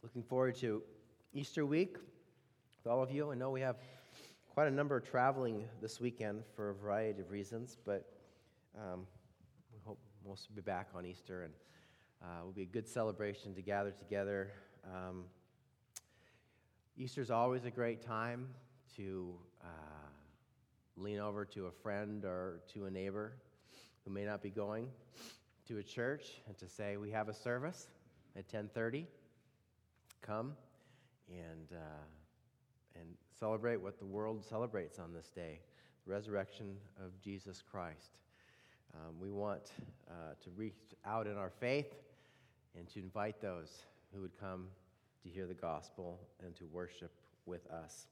Looking forward to Easter week with all of you. I know we have quite a number traveling this weekend for a variety of reasons, but we hope most will be back on Easter, and it will be a good celebration to gather together. Easter's always a great time to lean over to a friend or to a neighbor who may not be going to a church and to say, we have a service at 10:30. Come and celebrate what the world celebrates on this day, the resurrection of Jesus Christ. We want to reach out in our faith and to invite those who would come to hear the gospel and to worship with us.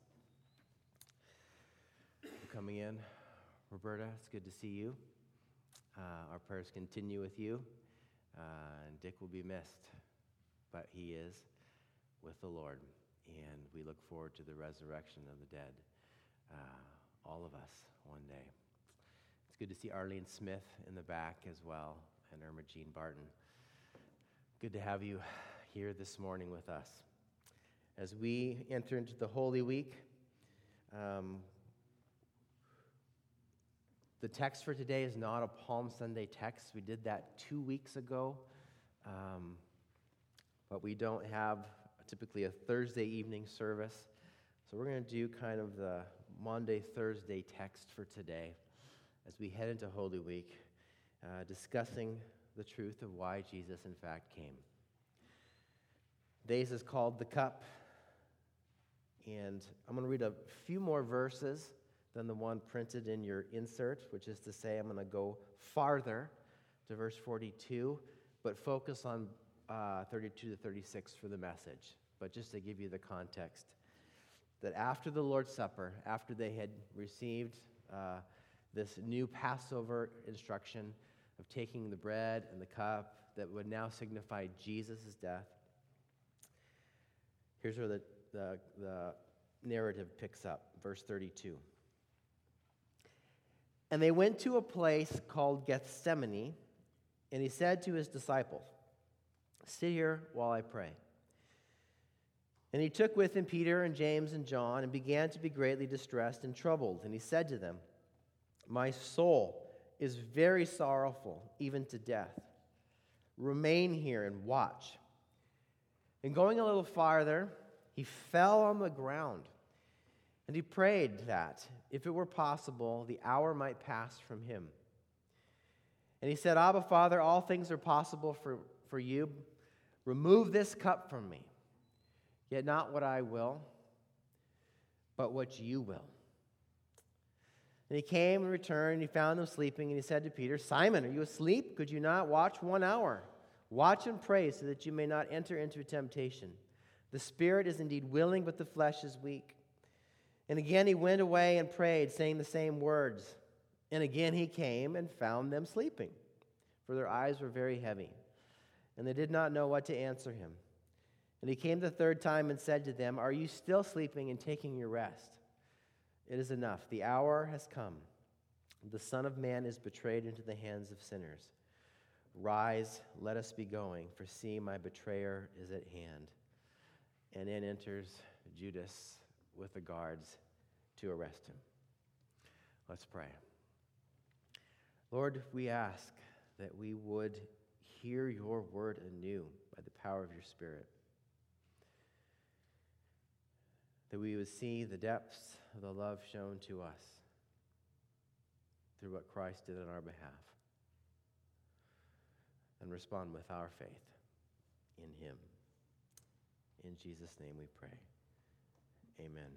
For coming in, Roberta, it's good to see you. Our prayers continue with you, and Dick will be missed, but he is with the Lord, and we look forward to the resurrection of the dead, all of us, one day. It's good to see Arlene Smith in the back as well, and Irma Jean Barton. Good to have you here this morning with us. As we enter into the Holy Week, the text for today is not a Palm Sunday text. We did that 2 weeks ago, but we don't have typically a Thursday evening service. So we're going to do kind of the Monday, Thursday text for today as we head into Holy Week, discussing the truth of why Jesus in fact came. Today's is called The Cup, and I'm going to read a few more verses than the one printed in your insert, which is to say I'm going to go farther to verse 42, but focus on 32 to 36 for the message. But just to give you the context, that after the Lord's Supper, after they had received this new Passover instruction of taking the bread and the cup that would now signify Jesus' death, here's where the narrative picks up, verse 32. And they went to a place called Gethsemane, and he said to his disciples, "Sit here while I pray." And he took with him Peter and James and John and began to be greatly distressed and troubled. And he said to them, "My soul is very sorrowful, even to death. Remain here and watch." And going a little farther, he fell on the ground. And he prayed that, if it were possible, the hour might pass from him. And he said, "Abba, Father, all things are possible for you. Remove this cup from me. Yet not what I will, but what you will." And he came and returned, and he found them sleeping, and he said to Peter, "Simon, are you asleep? Could you not watch 1 hour? Watch and pray so that you may not enter into temptation. The spirit is indeed willing, but the flesh is weak." And again he went away and prayed, saying the same words. And again he came and found them sleeping, for their eyes were very heavy, and they did not know what to answer him. And he came the third time and said to them, "Are you still sleeping and taking your rest? It is enough. The hour has come. The Son of Man is betrayed into the hands of sinners. Rise, let us be going, for see, my betrayer is at hand." And in enters Judas with the guards to arrest him. Let's pray. Lord, we ask that we would hear your word anew by the power of your Spirit, that we would see the depths of the love shown to us through what Christ did on our behalf, and respond with our faith in him. In Jesus' name we pray. Amen.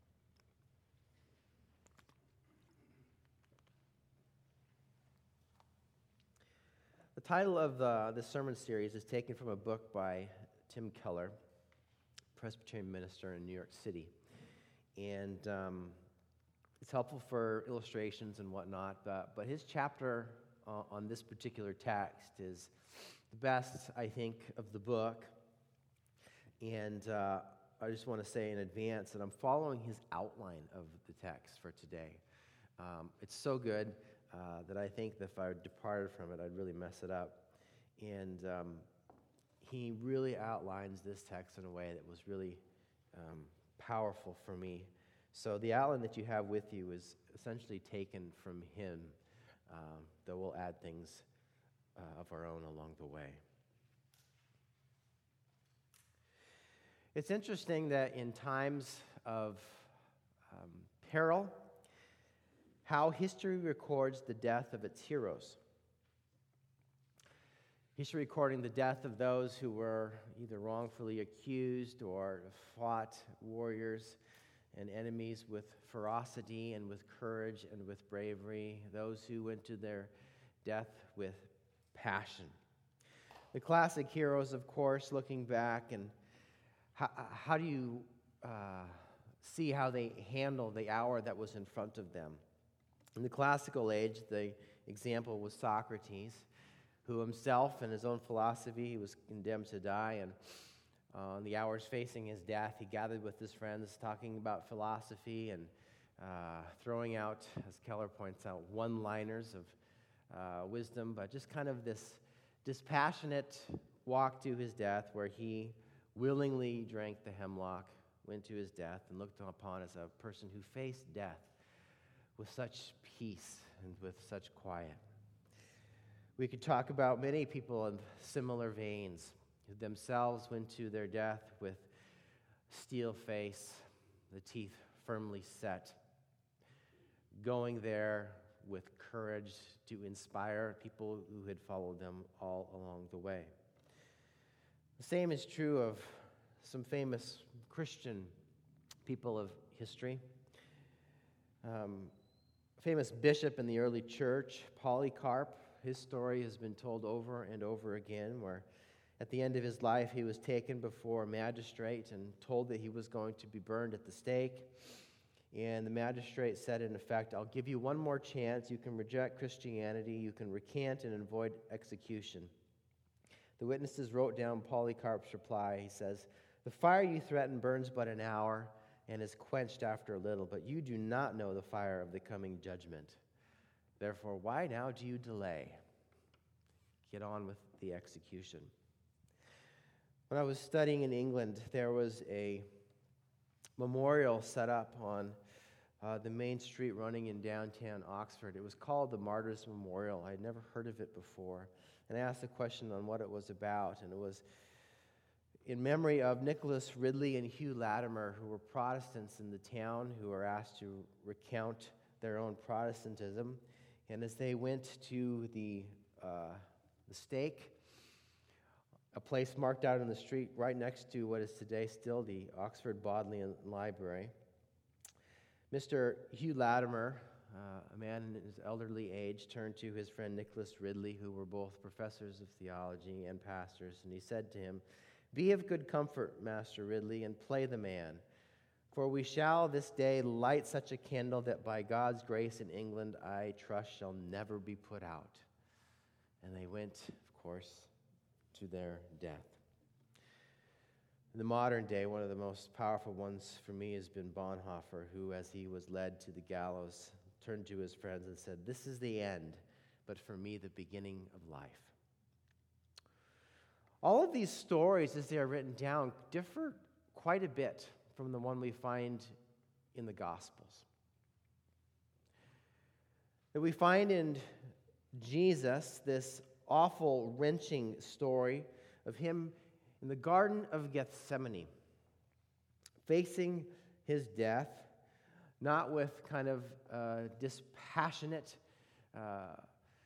The title of this sermon series is taken from a book by Tim Keller, Presbyterian minister in New York City. And it's helpful for illustrations and whatnot, but his chapter on this particular text is the best, I think, of the book. And I just want to say in advance that I'm following his outline of the text for today. It's so good that I think that if I departed from it, I'd really mess it up. And he really outlines this text in a way that was really powerful for me. So the outline that you have with you is essentially taken from him, though we'll add things of our own along the way. It's interesting that in times of peril, how history records the death of its heroes. History recording the death of those who were either wrongfully accused or fought warriors and enemies with ferocity and with courage and with bravery, those who went to their death with passion. The classic heroes, of course, looking back, and how do you see how they handled the hour that was in front of them? In the classical age, the example was Socrates, who himself, in his own philosophy, he was condemned to die, and on the hours facing his death, he gathered with his friends, talking about philosophy and throwing out, as Keller points out, one-liners of wisdom, but just kind of this dispassionate walk to his death where he willingly drank the hemlock, went to his death, and looked upon as a person who faced death with such peace and with such quiet. We could talk about many people in similar veins who themselves went to their death with steel face, the teeth firmly set, going there with courage to inspire people who had followed them all along the way. The same is true of some famous Christian people of history. Famous bishop in the early church, Polycarp, his story has been told over and over again, where at the end of his life he was taken before a magistrate and told that he was going to be burned at the stake. And the magistrate said, in effect, "I'll give you one more chance. You can reject Christianity, you can recant and avoid execution." The witnesses wrote down Polycarp's reply. He says, "The fire you threaten burns but an hour and is quenched after a little, but you do not know the fire of the coming judgment. Therefore, why now do you delay? Get on with the execution." When I was studying in England, there was a memorial set up on the main street running in downtown Oxford. It was called the Martyrs Memorial. I had never heard of it before. And I asked a question on what it was about, and it was in memory of Nicholas Ridley and Hugh Latimer, who were Protestants in the town, who were asked to recount their own Protestantism. And as they went to the stake, a place marked out in the street right next to what is today still the Oxford Bodleian Library, Mr. Hugh Latimer, a man in his elderly age, turned to his friend Nicholas Ridley, who were both professors of theology and pastors, and he said to him, "Be of good comfort, Master Ridley, and play the man. For we shall this day light such a candle that by God's grace in England, I trust, shall never be put out." And they went, of course, to their death. In the modern day, one of the most powerful ones for me has been Bonhoeffer, who, as he was led to the gallows, turned to his friends and said, "This is the end, but for me, the beginning of life." All of these stories, as they are written down, differ quite a bit from the one we find in the Gospels. That we find in Jesus this awful, wrenching story of him in the Garden of Gethsemane, facing his death, not with kind of dispassionate, I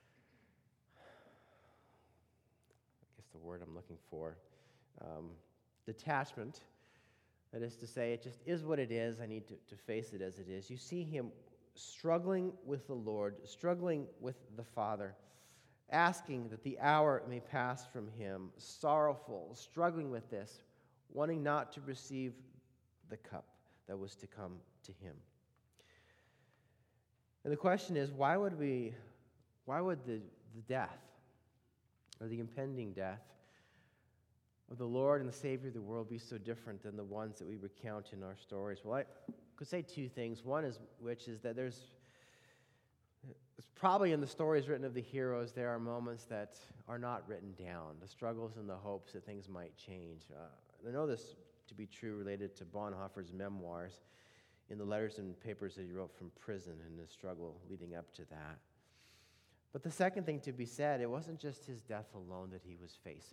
guess the word I'm looking for, detachment. That is to say, it just is what it is. I need to face it as it is. You see him struggling with the Lord, struggling with the Father, asking that the hour may pass from him, sorrowful, struggling with this, wanting not to receive the cup that was to come to him. And the question is, why would the death, or the impending death, of the Lord and the Savior of the world be so different than the ones that we recount in our stories? Well, I could say two things. One is that there's probably in the stories written of the heroes, there are moments that are not written down, the struggles and the hopes that things might change. I know this to be true related to Bonhoeffer's memoirs in the letters and papers that he wrote from prison and the struggle leading up to that. But the second thing to be said, it wasn't just his death alone that he was facing.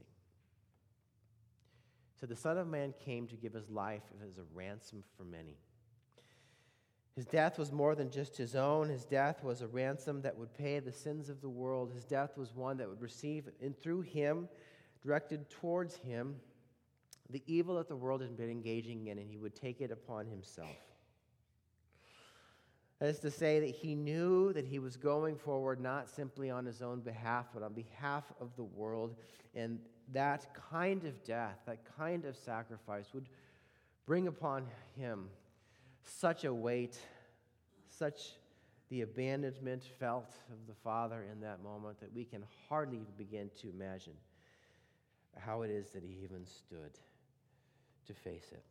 So the Son of Man came to give his life as a ransom for many. His death was more than just his own. His death was a ransom that would pay the sins of the world. His death was one that would receive, and through him, directed towards him, the evil that the world had been engaging in, and he would take it upon himself. That is to say that he knew that he was going forward not simply on his own behalf, but on behalf of the world. And that kind of death, that kind of sacrifice would bring upon him such a weight, such the abandonment felt of the Father in that moment that we can hardly begin to imagine how it is that he even stood to face it.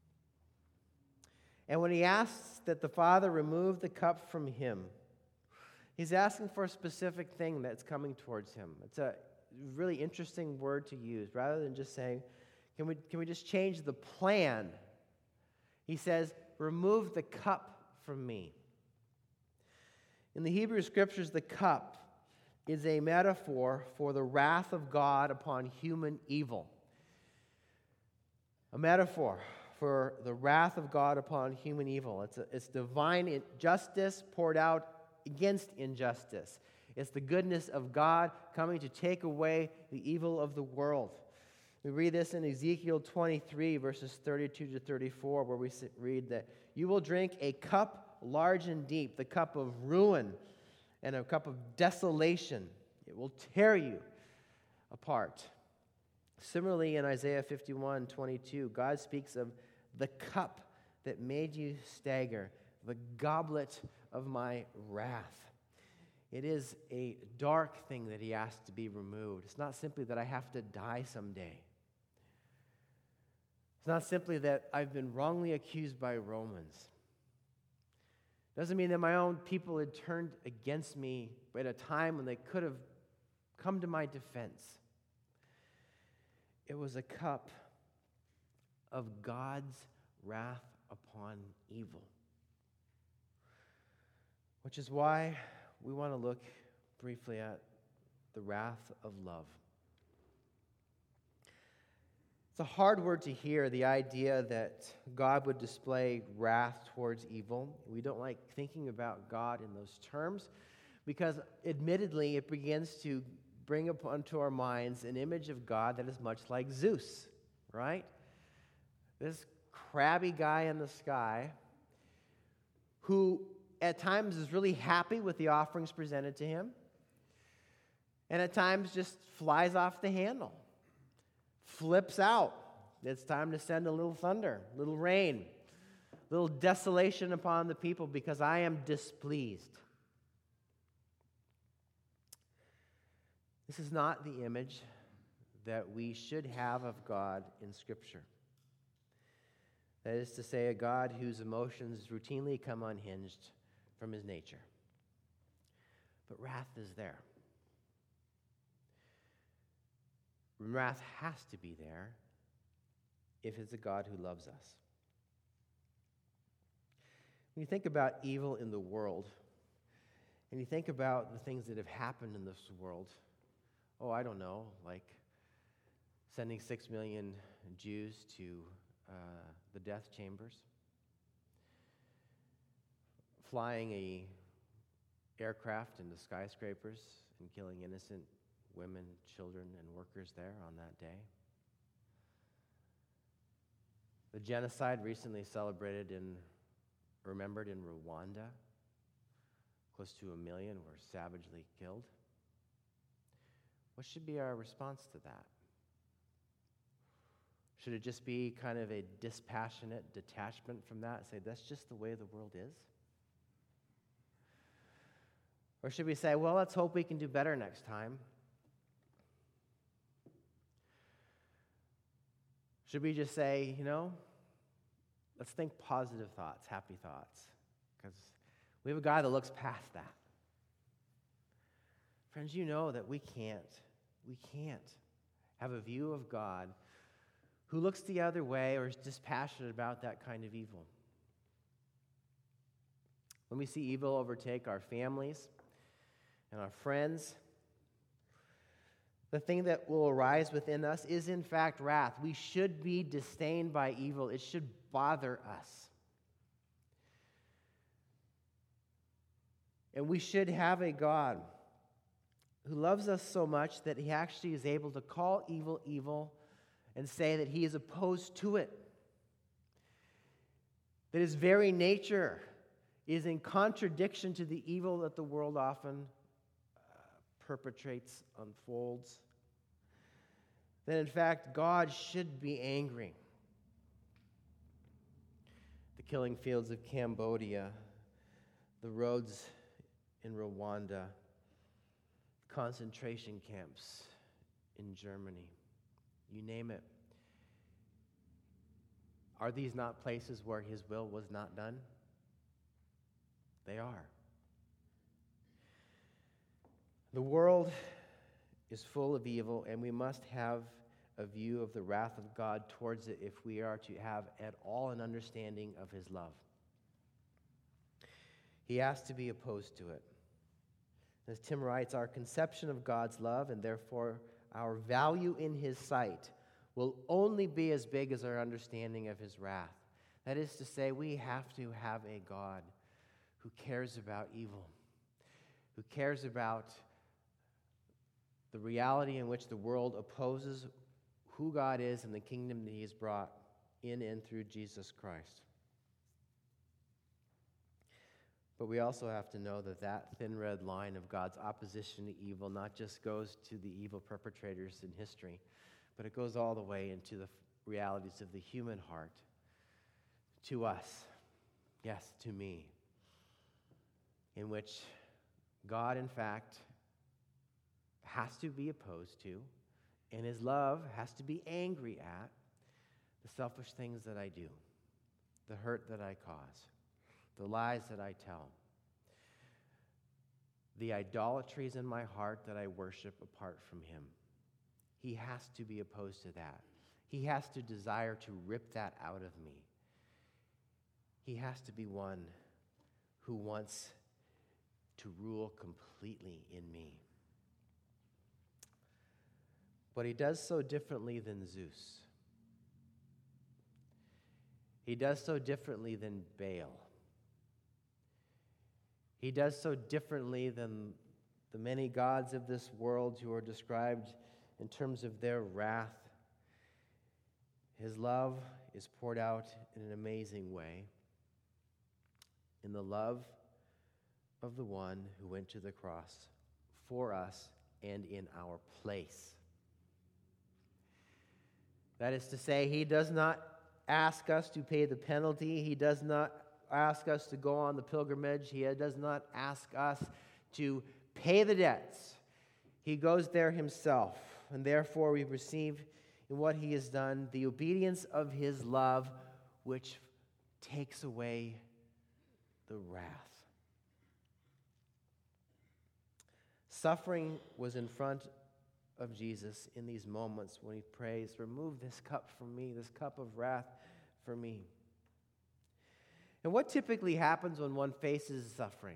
And when he asks that the Father remove the cup from him, he's asking for a specific thing that's coming towards him. It's a really interesting word to use. Rather than just saying, can we just change the plan? He says, remove the cup from me. In the Hebrew Scriptures, the cup is a metaphor for the wrath of God upon human evil. A metaphor for the wrath of God upon human evil. It's divine justice poured out against injustice. It's the goodness of God coming to take away the evil of the world. We read this in Ezekiel 23, verses 32 to 34, where we read that you will drink a cup large and deep, the cup of ruin and a cup of desolation. It will tear you apart. Similarly, in Isaiah 51:22, God speaks of the cup that made you stagger, the goblet of my wrath. It is a dark thing that he asked to be removed. It's not simply that I have to die someday. It's not simply that I've been wrongly accused by Romans. It doesn't mean that my own people had turned against me at a time when they could have come to my defense. It was a cup of God's wrath upon evil. Which is why we want to look briefly at the wrath of love. It's a hard word to hear, the idea that God would display wrath towards evil. We don't like thinking about God in those terms because, admittedly, it begins to bring upon to our minds an image of God that is much like Zeus, right? This crabby guy in the sky who at times is really happy with the offerings presented to him and at times just flies off the handle, flips out. It's time to send a little thunder, a little rain, a little desolation upon the people because I am displeased. This is not the image that we should have of God in Scripture. That is to say, a God whose emotions routinely come unhinged from his nature. But wrath is there. Wrath has to be there if it's a God who loves us. When you think about evil in the world, and you think about the things that have happened in this world, I don't know, like sending 6 million Jews to the death chambers, flying a aircraft into skyscrapers and killing innocent women, children, and workers there on that day. The genocide recently celebrated and remembered in Rwanda. Close to 1 million were savagely killed. What should be our response to that? Should it just be kind of a dispassionate detachment from that and say, that's just the way the world is? Or should we say, well, let's hope we can do better next time? Should we just say, let's think positive thoughts, happy thoughts? Because we have a guy that looks past that. Friends, you know that we can't have a view of God who looks the other way or is dispassionate about that kind of evil. When we see evil overtake our families and our friends, the thing that will arise within us is in fact wrath. We should be disdained by evil. It should bother us. And we should have a God who loves us so much that he actually is able to call evil evil and say that he is opposed to it. That his very nature is in contradiction to the evil that the world often perpetrates, unfolds. That in fact, God should be angry. The killing fields of Cambodia, the roads in Rwanda, concentration camps in Germany, you name it. Are these not places where his will was not done? They are. The world is full of evil, and we must have a view of the wrath of God towards it if we are to have at all an understanding of his love. He has to be opposed to it. As Tim writes, our conception of God's love, and therefore our value in his sight, will only be as big as our understanding of his wrath. That is to say, we have to have a God who cares about evil, who cares about the reality in which the world opposes who God is and the kingdom that he has brought in and through Jesus Christ. But we also have to know that that thin red line of God's opposition to evil not just goes to the evil perpetrators in history, but it goes all the way into the realities of the human heart, to us, yes, to me, in which God, in fact, has to be opposed to, and his love has to be angry at the selfish things that I do, the hurt that I cause, the lies that I tell, the idolatries in my heart that I worship apart from him. He has to be opposed to that. He has to desire to rip that out of me. He has to be one who wants to rule completely in me. But he does so differently than Zeus. He does so differently than Baal. He does so differently than the many gods of this world who are described in terms of their wrath. His love is poured out in an amazing way, in the love of the one who went to the cross for us and in our place. That is to say, he does not ask us to pay the penalty. He does not ask us to go on the pilgrimage. He does not ask us to pay the debts. He goes there himself, and therefore we receive in what he has done the obedience of his love, which takes away the wrath. Suffering was in front of Jesus in these moments when he prays, "Remove this cup from me, this cup of wrath for me." And what typically happens when one faces suffering?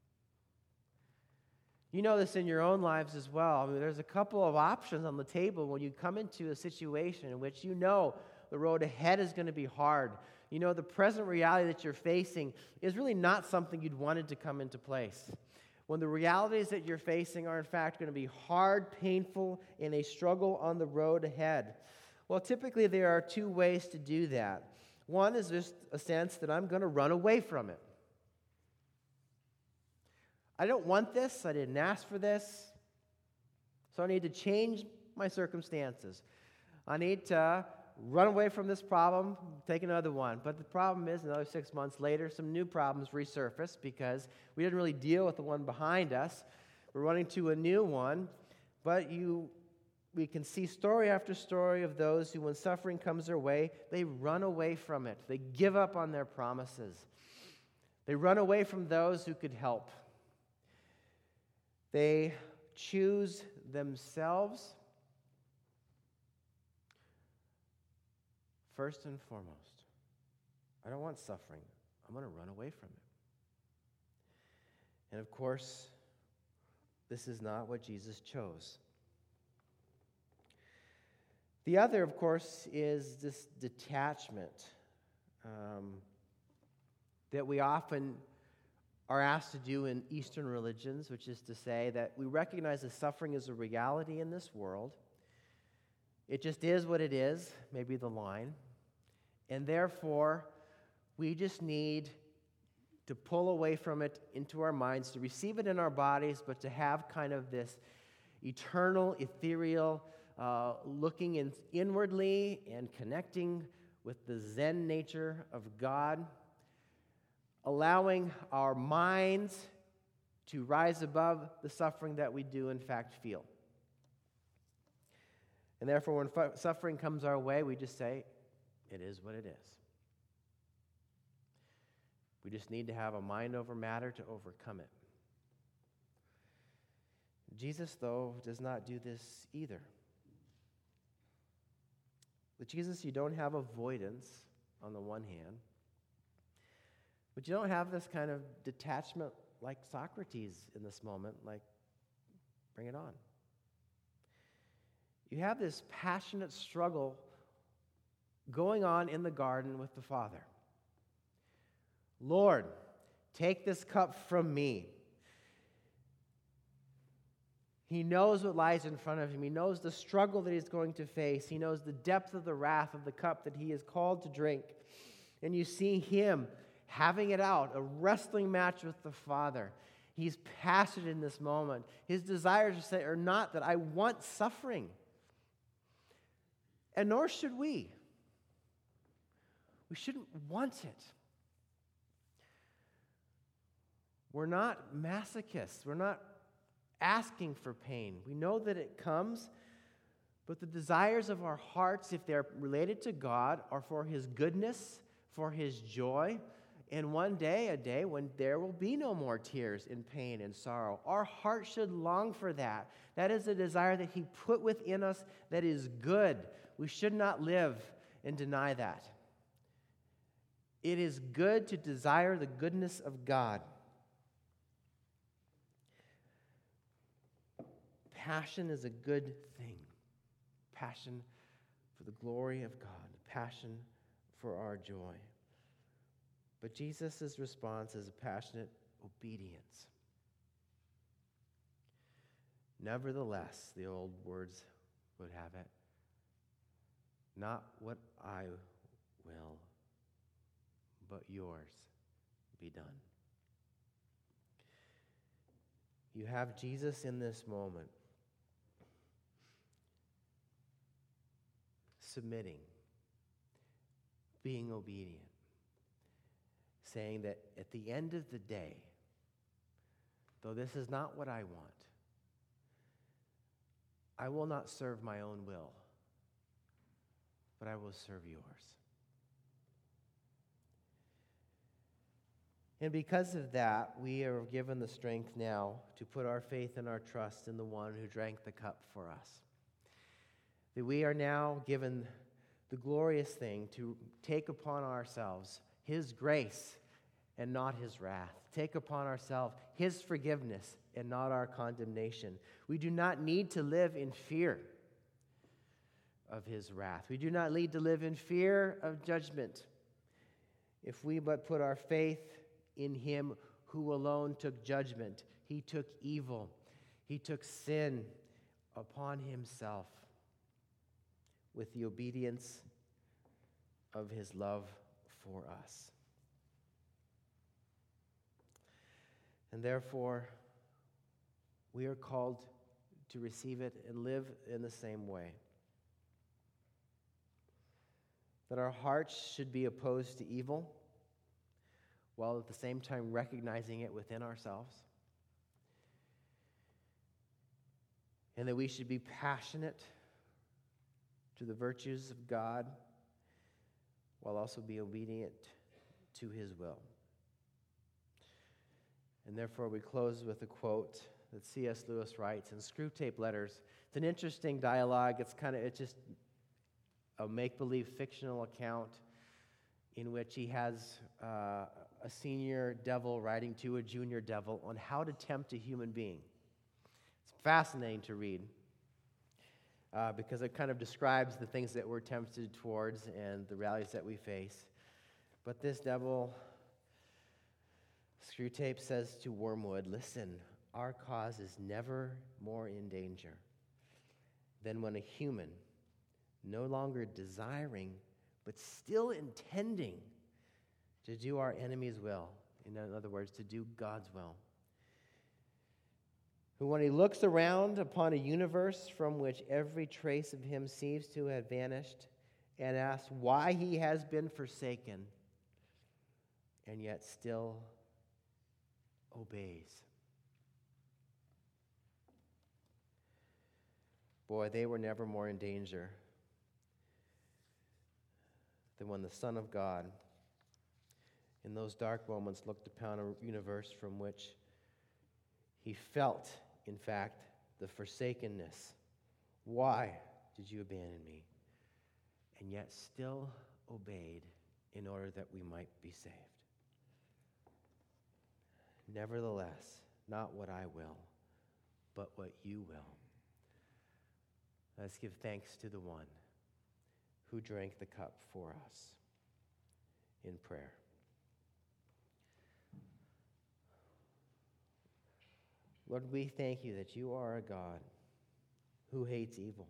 You know this in your own lives as well. I mean, there's a couple of options on the table when you come into a situation in which you know the road ahead is going to be hard. You know the present reality that you're facing is really not something you'd wanted to come into place. When the realities that you're facing are in fact going to be hard, painful, and a struggle on the road ahead. Well, typically there are two ways to do that. One is just a sense that I'm going to run away from it. I don't want this. I didn't ask for this. So I need to change my circumstances. I need to run away from this problem, take another one. But the problem is, another 6 months later, some new problems resurface because we didn't really deal with the one behind us. We're running to a new one. But we can see story after story of those who, when suffering comes their way, they run away from it. They give up on their promises. They run away from those who could help. They choose themselves, first and foremost, I don't want suffering. I'm going to run away from it. And of course, this is not what Jesus chose. The other, of course, is this detachment that we often are asked to do in Eastern religions, which is to say that we recognize that suffering is a reality in this world. It just is what it is, maybe the line. And therefore, we just need to pull away from it into our minds, to receive it in our bodies, but to have kind of this eternal, ethereal, looking inwardly and connecting with the Zen nature of God, allowing our minds to rise above the suffering that we do in fact feel. And therefore, when suffering comes our way, we just say, it is what it is. We just need to have a mind over matter to overcome it. Jesus, though, does not do this either. With Jesus, you don't have avoidance on the one hand, but you don't have this kind of detachment like Socrates in this moment, like, bring it on. You have this passionate struggle going on in the garden with the Father. Lord, take this cup from me. He knows what lies in front of him. He knows the struggle that he's going to face. He knows the depth of the wrath of the cup that he is called to drink. And you see him having it out, a wrestling match with the Father. He's passionate in this moment. His desires are not that I want suffering. And nor should we. We shouldn't want it. We're not masochists. We're not asking for pain. We know that it comes, but the desires of our hearts, if they're related to God, are for His goodness, for His joy, and one day, a day when there will be no more tears and pain and sorrow. Our heart should long for that. That is a desire that He put within us that is good. We should not live and deny that. It is good to desire the goodness of God. Passion is a good thing. Passion for the glory of God. Passion for our joy. But Jesus' response is a passionate obedience. Nevertheless, the old words would have it, not what I will, but yours be done. You have Jesus in this moment, submitting, being obedient, saying that at the end of the day, though this is not what I want, I will not serve my own will, but I will serve yours. And because of that, we are given the strength now to put our faith and our trust in the one who drank the cup for us. That we are now given the glorious thing to take upon ourselves His grace and not His wrath. Take upon ourselves His forgiveness and not our condemnation. We do not need to live in fear of His wrath. We do not need to live in fear of judgment if we but put our faith in Him who alone took judgment. He took evil. He took sin upon Himself with the obedience of His love for us. And therefore, we are called to receive it and live in the same way. That our hearts should be opposed to evil, while at the same time recognizing it within ourselves. And that we should be passionate to the virtues of God, while also be obedient to His will. And therefore we close with a quote that C.S. Lewis writes in Screwtape Letters. It's an interesting dialogue. It's just a make-believe fictional account in which he has a senior devil writing to a junior devil on how to tempt a human being. It's fascinating to read because it kind of describes the things that we're tempted towards and the realities that we face. But this devil, Screwtape, says to Wormwood, listen, our cause is never more in danger than when a human, no longer desiring, but still intending to do our enemy's will, in other words, to do God's will, who when he looks around upon a universe from which every trace of him seems to have vanished and asks why he has been forsaken, and yet still obeys. Boy, they were never more in danger than when the Son of God, in those dark moments, looked upon a universe from which he felt, in fact, the forsakenness. Why did you abandon me? And yet still obeyed in order that we might be saved. Nevertheless, not what I will, but what you will. Let's give thanks to the one who drank the cup for us in prayer. Lord, we thank you that you are a God who hates evil.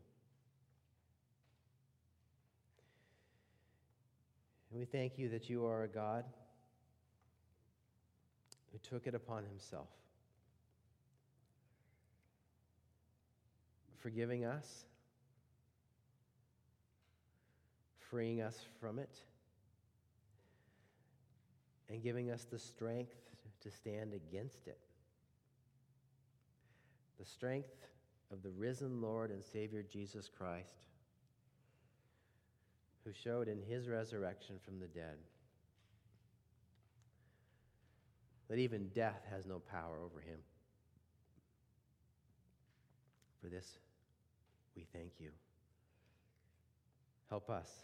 And we thank you that you are a God who took it upon himself, forgiving us, freeing us from it, and giving us the strength to stand against it. The strength of the risen Lord and Savior Jesus Christ, who showed in his resurrection from the dead that even death has no power over him. For this, we thank you. Help us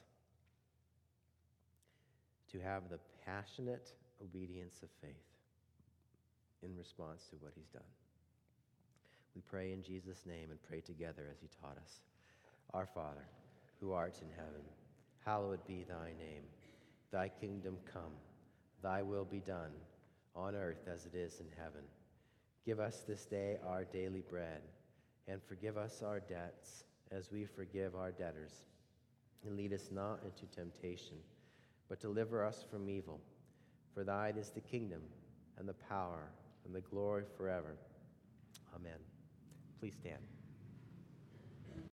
to have the passionate obedience of faith in response to what he's done. We pray in Jesus' name and pray together as he taught us. Our Father, who art in heaven, hallowed be thy name. Thy kingdom come, thy will be done, on earth as it is in heaven. Give us this day our daily bread, and forgive us our debts as we forgive our debtors. And lead us not into temptation, but deliver us from evil. For thine is the kingdom, and the power, and the glory forever. Amen. Please stand.